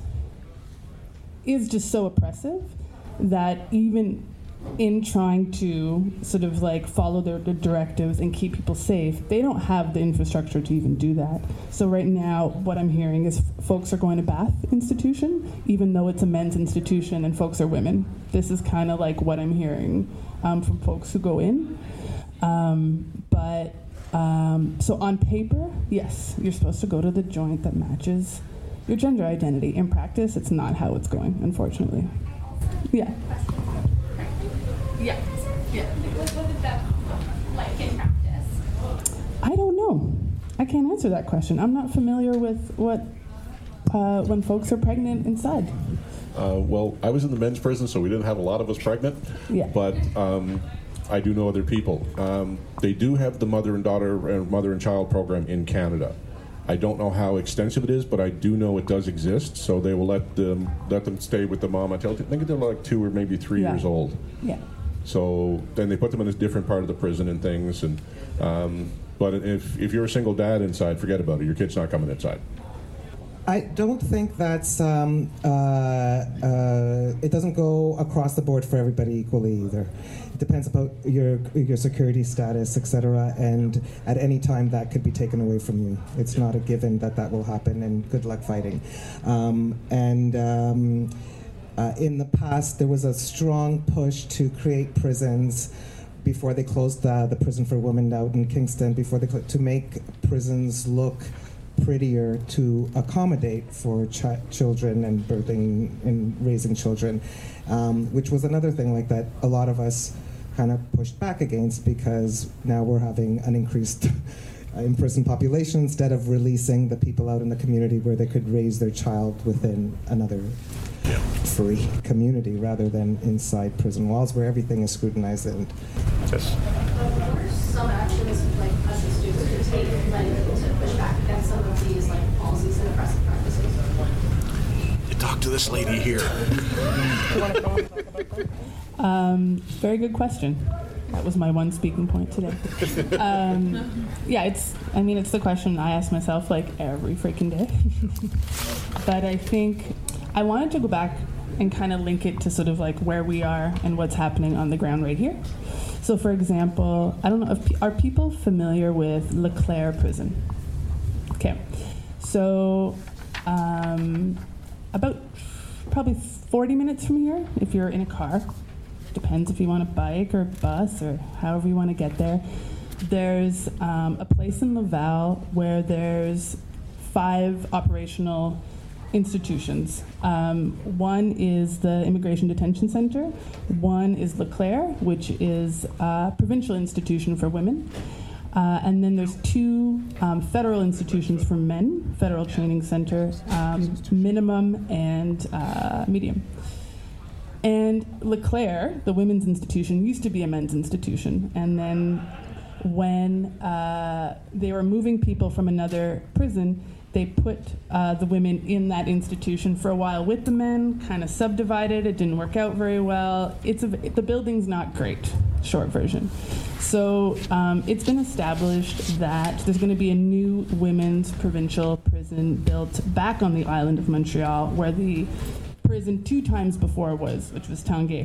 is just so oppressive that even in trying to sort of like follow their, their directives and keep people safe, they don't have the infrastructure to even do that. So right now, what I'm hearing is f- folks are going to Bath Institution, even though it's a men's institution and folks are women. This is kind of like what I'm hearing um, from folks who go in. Um, but, um, so on paper, yes, you're supposed to go to the joint that matches your gender identity. In practice, it's not how it's going, unfortunately. Yeah. Yeah. Yeah. What, what is that like in practice? I don't know. I can't answer that question. I'm not familiar with what uh, when folks are pregnant inside. Uh, well, I was in the men's prison, so we didn't have a lot of us pregnant. Yeah. But um, I do know other people. Um, they do have the mother and daughter and mother and child program in Canada. I don't know how extensive it is, but I do know it does exist. So they will let them let them stay with the mom until I think they're like two or maybe three Yeah. years old. Yeah. So then they put them in a different part of the prison and things. And um, but if if you're a single dad inside, forget about it. Your kid's not coming inside. I don't think that's, um, uh, uh, it doesn't go across the board for everybody equally either. It depends about your your security status, et cetera, and at any time that could be taken away from you. It's not a given that that will happen, and good luck fighting. Um, and um, uh, in the past, there was a strong push to create prisons before they closed uh, the prison for women out in Kingston, before they cl- to make prisons look prettier to accommodate for ch- children and birthing and raising children, um, which was another thing like that a lot of us kind of pushed back against, because now we're having an increased imprisoned population instead of releasing the people out in the community where they could raise their child within another yeah. free community rather than inside prison walls where everything is scrutinized. And yes. What are some actions like us as students could take like, to push back against some of these like policies and oppressive practices? You talk to this lady here. Um, very good question. That was my one speaking point today. Um, yeah, it's, I mean, it's the question I ask myself like every freaking day. But I think I wanted to go back and kind of link it to sort of like where we are and what's happening on the ground right here. So for example, I don't know, if, are people familiar with Leclerc Prison? Okay, so um, about probably forty minutes from here, if you're in a car, depends if you want a bike or bus or however you want to get there, there's um, a place in Laval where there's five operational institutions. Um, one is the Immigration Detention Center. One is Leclerc, which is a provincial institution for women. Uh, and then there's two um, federal institutions for men, Federal Training Center, um, minimum and uh, medium. And Leclerc, the women's institution, used to be a men's institution. And then when uh, they were moving people from another prison, they put uh, the women in that institution for a while with the men, kind of subdivided. It didn't work out very well. It's a, the building's not great, short version. So um, it's been established that there's going to be a new women's provincial prison built back on the island of Montreal, where the prison two times before was, which was Tanguay.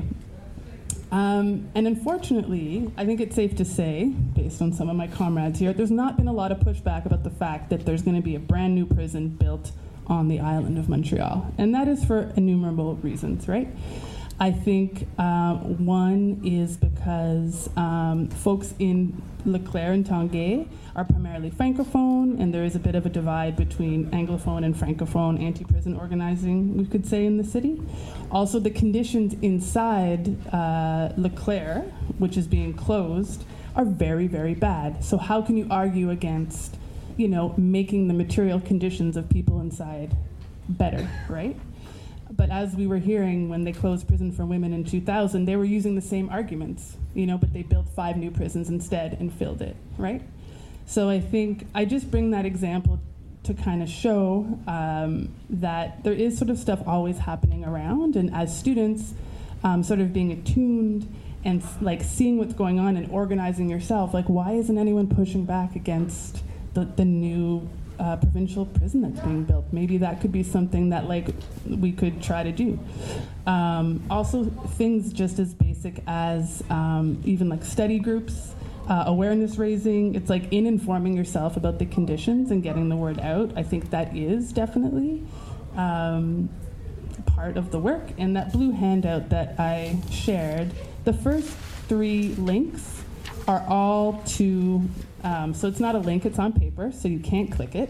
Um, and unfortunately, I think it's safe to say, based on some of my comrades here, there's not been a lot of pushback about the fact that there's going to be a brand new prison built on the island of Montreal. And that is for innumerable reasons, right? I think uh, one is because um, folks in Leclerc and Tanguay are primarily francophone, and there is a bit of a divide between anglophone and francophone anti-prison organizing, we could say, in the city. Also, the conditions inside uh, Leclerc, which is being closed, are very, very bad. So how can you argue against, you know, making the material conditions of people inside better, right? But as we were hearing, when they closed prison for women in two thousand, they were using the same arguments, you know, but they built five new prisons instead and filled it, right? So I think I just bring that example to kind of show um, that there is sort of stuff always happening around, and as students, um, sort of being attuned and like seeing what's going on and organizing yourself. Like, why isn't anyone pushing back against the, the new uh, provincial prison that's being built? Maybe that could be something that like we could try to do. Um, also, things just as basic as um, even like study groups. Uh, awareness raising, it's like in informing yourself about the conditions and getting the word out. I think that is definitely um, part of the work. And that blue handout that I shared, the first three links are all to, um, so it's not a link, it's on paper, so you can't click it.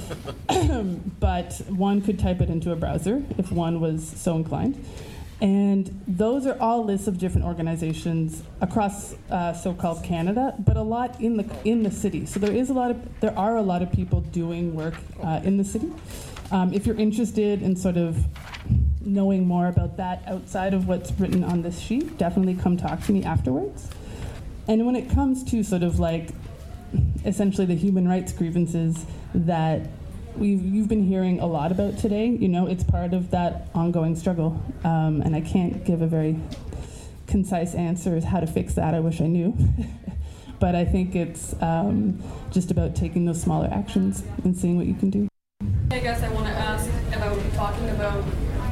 But one could type it into a browser if one was so inclined. And those are all lists of different organizations across uh, so-called Canada, but a lot in the in the city. So there is a lot of there are a lot of people doing work uh, in the city. Um, if you're interested in sort of knowing more about that outside of what's written on this sheet, definitely come talk to me afterwards. And when it comes to sort of like essentially the human rights grievances that We've, you've been hearing a lot about today, you know, it's part of that ongoing struggle. Um, and I can't give a very concise answer as how to fix that. I wish I knew. But I think it's um, just about taking those smaller actions and seeing what you can do. I guess I want to ask about talking about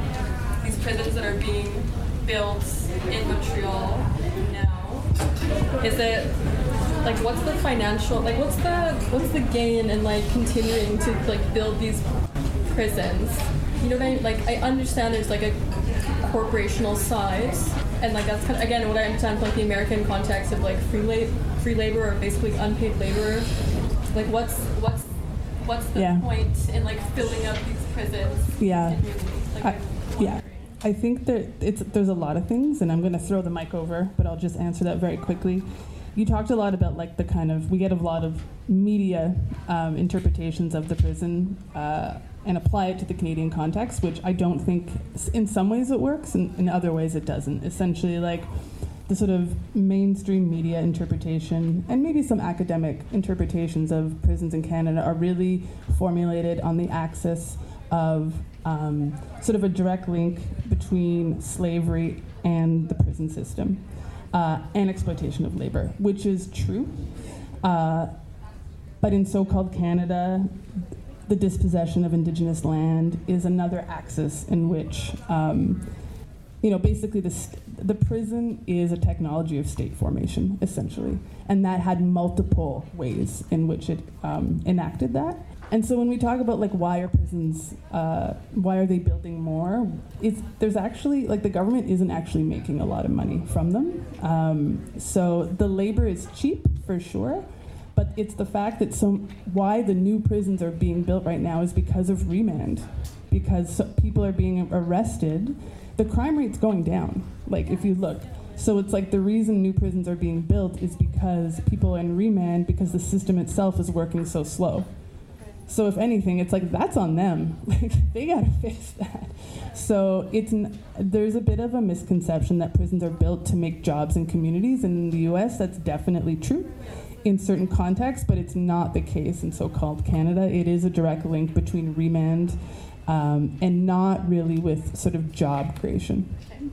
these prisons that are being built in Montreal now. Is it like what's the financial like what's the what's the gain in like continuing to like build these prisons? You know what I mean? Like I understand there's like a corporational side, and like that's kind of, again what I understand from like the American context of like free labor, free labor or basically unpaid labor. Like what's what's what's the yeah. point in like filling up these prisons? Yeah, like, I, yeah. I think that it's there's a lot of things, and I'm going to throw the mic over, but I'll just answer that very quickly. You talked a lot about like the kind of, we get a lot of media um, interpretations of the prison uh, and apply it to the Canadian context, which I don't think, in some ways it works, and in other ways it doesn't. Essentially, like the sort of mainstream media interpretation and maybe some academic interpretations of prisons in Canada are really formulated on the axis of um, sort of a direct link between slavery and the prison system. Uh, and exploitation of labor, which is true. Uh, but in so-called Canada, the dispossession of Indigenous land is another axis in which, um, you know, basically the, st- the prison is a technology of state formation, essentially. And that had multiple ways in which it um, enacted that. And so when we talk about like why are prisons, uh, why are they building more? It's there's actually like the government isn't actually making a lot of money from them. Um, so the labor is cheap for sure, but it's the fact that some why the new prisons are being built right now is because of remand, because so people are being arrested. The crime rate's going down. Like if you look. So it's like the reason new prisons are being built is because people are in remand because the system itself is working so slow. So if anything, it's like that's on them. Like they gotta fix that. So it's there's a bit of a misconception that prisons are built to make jobs in communities. And in the U S, that's definitely true in certain contexts, but it's not the case in so-called Canada. It is a direct link between remand um, and not really with sort of job creation.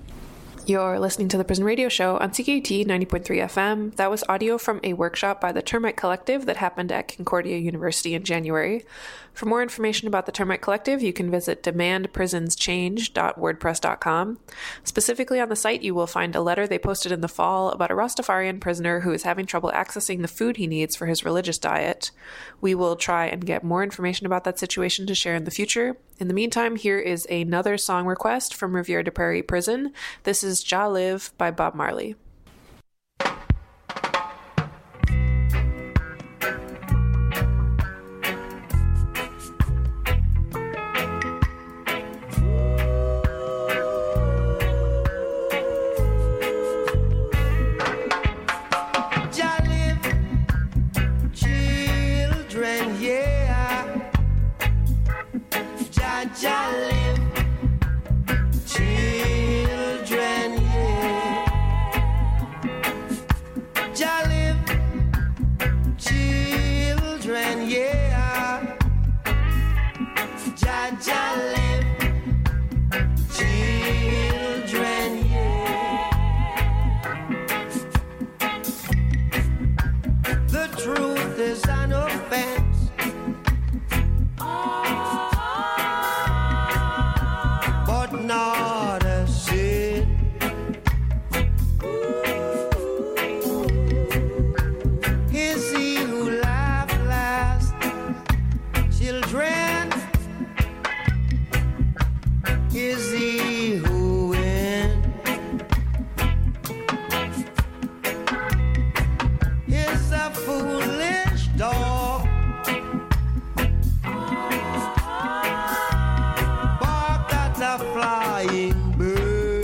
You're listening to the Prison Radio Show on C K U T ninety point three F M. That was audio from a workshop by the Termite Collective that happened at Concordia University in January. For more information about the Termite Collective, you can visit demand prisons change dot wordpress dot com. Specifically on the site, you will find a letter they posted in the fall about a Rastafarian prisoner who is having trouble accessing the food he needs for his religious diet. We will try and get more information about that situation to share in the future. In the meantime, here is another song request from Riviere de Prairie Prison. This is Jah Live by Bob Marley. Jah live, children, yeah. not a sin. Is he who laughed last, children? Is he who wins? Is a foolish dog. Bark at a flying bird.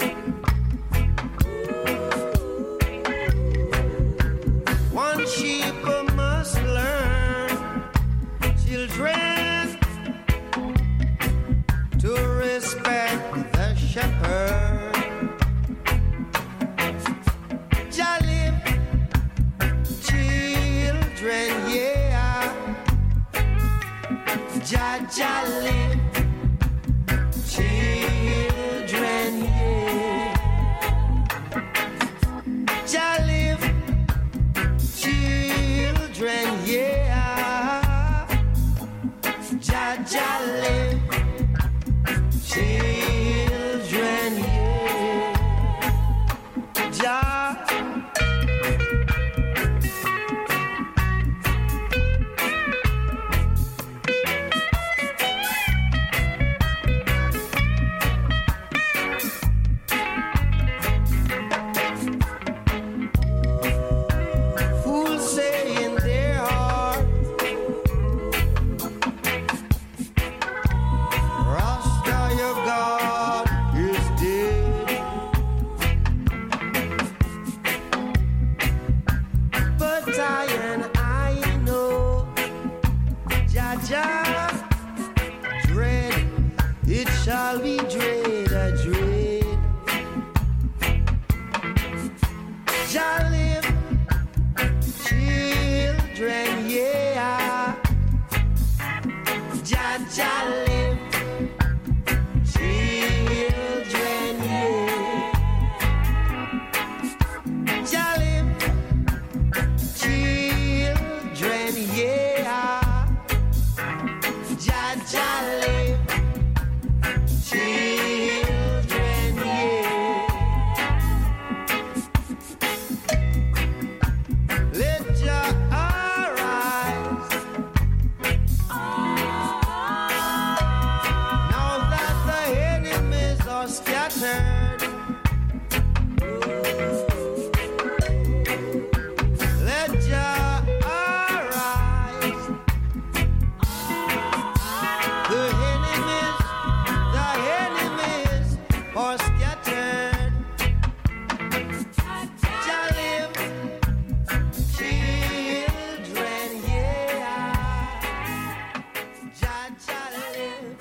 One sheep must learn, children, to respect the shepherd. Jolly children, yeah. Jolly children, yeah. Jolly children, yeah. Jolly children, yeah. Ja- Fools say in their heart, Rasta, your God is dead. But I and I know, Jaja, dread, it shall be dread, a dread. Jolly children, yeah. Jaja live, children, yeah. Jolly children, yeah. Jaja live, children, yeah. Let your arise. Now that the enemies are scattered, let your arise. The enemies, the enemies are scattered. Jolly children, yeah. Jaja live,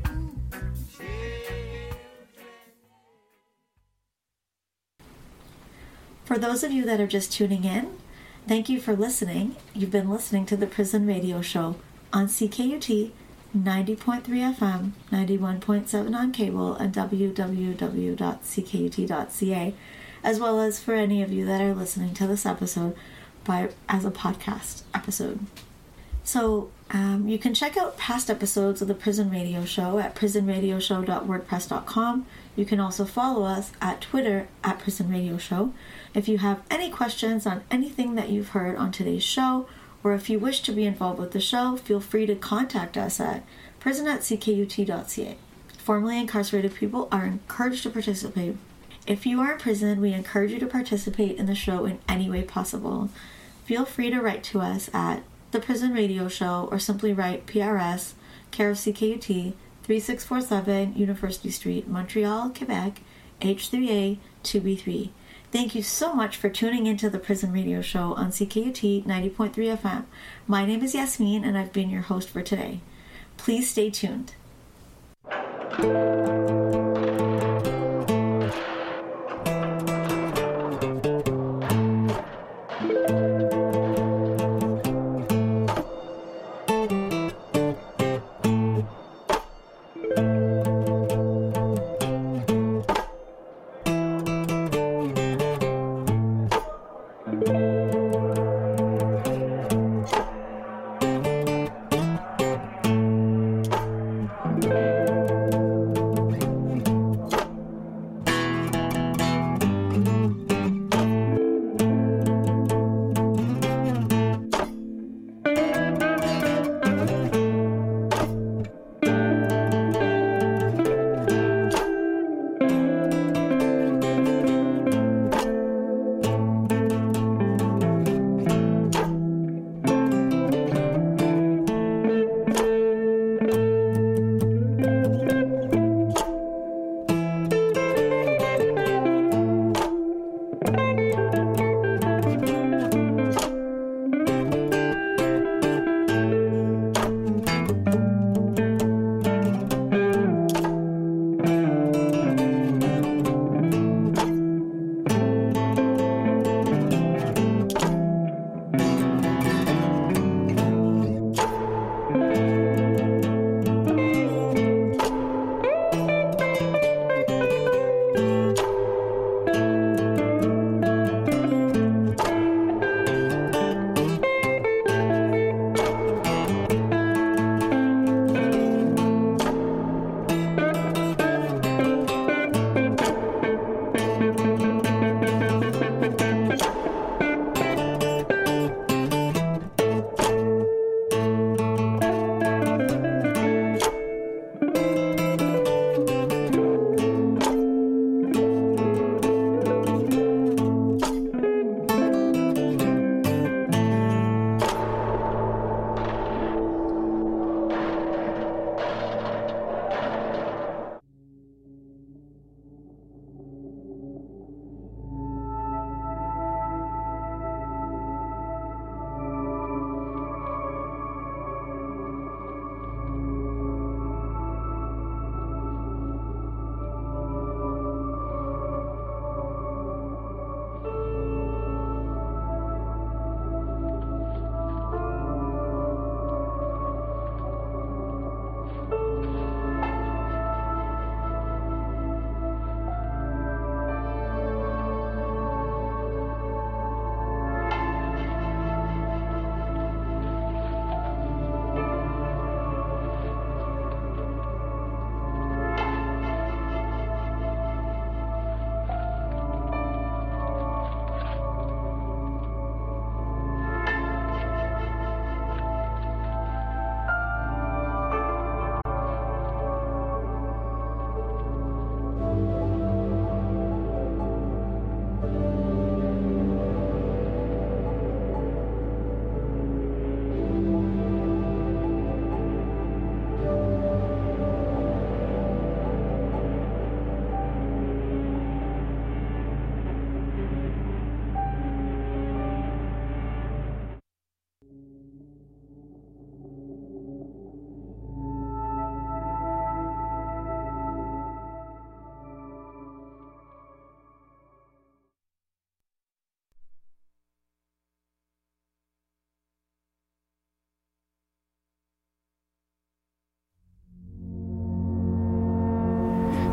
For those of you that are just tuning in, thank you for listening. You've been listening to the Prison Radio Show on C K U T ninety point three F M, ninety-one point seven on cable, and w w w dot c k u t dot c a, as well as for any of you that are listening to this episode by as a podcast episode. So um, you can check out past episodes of the Prison Radio Show at prison radio show dot wordpress dot com. You can also follow us at Twitter at Prison Radio Show. If you have any questions on anything that you've heard on today's show, or if you wish to be involved with the show, feel free to contact us at prison at c k u t dot c a. Formerly incarcerated people are encouraged to participate. If you are in prison, we encourage you to participate in the show in any way possible. Feel free to write to us at The Prison Radio Show, or simply write P R S, care of C K U T, three six four seven University Street, Montreal, Quebec, H three A two B three. Thank you so much for tuning into the Prison Radio Show on C K U T ninety point three F M. My name is Yasmin, and I've been your host for today. Please stay tuned.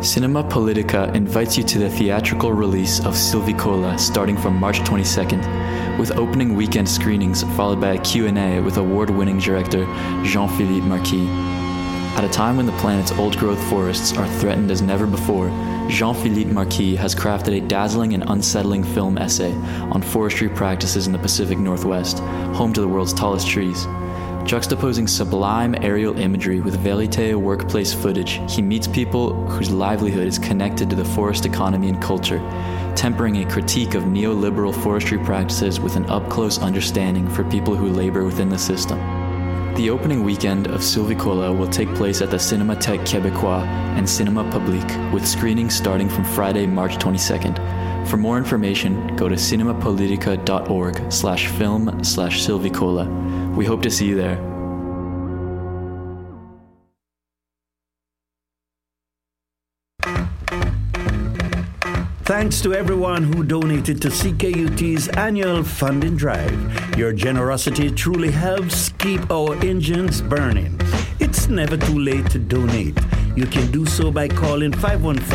Cinema Politica invites you to the theatrical release of Silvicola starting from March twenty-second, with opening weekend screenings followed by a Q and A with award-winning director Jean-Philippe Marquis. At a time when the planet's old-growth forests are threatened as never before, Jean-Philippe Marquis has crafted a dazzling and unsettling film essay on forestry practices in the Pacific Northwest, home to the world's tallest trees. Juxtaposing sublime aerial imagery with verite workplace footage, he meets people whose livelihood is connected to the forest economy and culture, tempering a critique of neoliberal forestry practices with an up-close understanding for people who labor within the system. The opening weekend of Silvicola will take place at the Cinémathèque Québécois and Cinéma Public, with screenings starting from Friday, March twenty-second. For more information, go to cinemapolitica.org slash film slash Silvicola. We hope to see you there. Thanks to everyone who donated to C K U T's annual funding drive. Your generosity truly helps keep our engines burning. It's never too late to donate. You can do so by calling five one four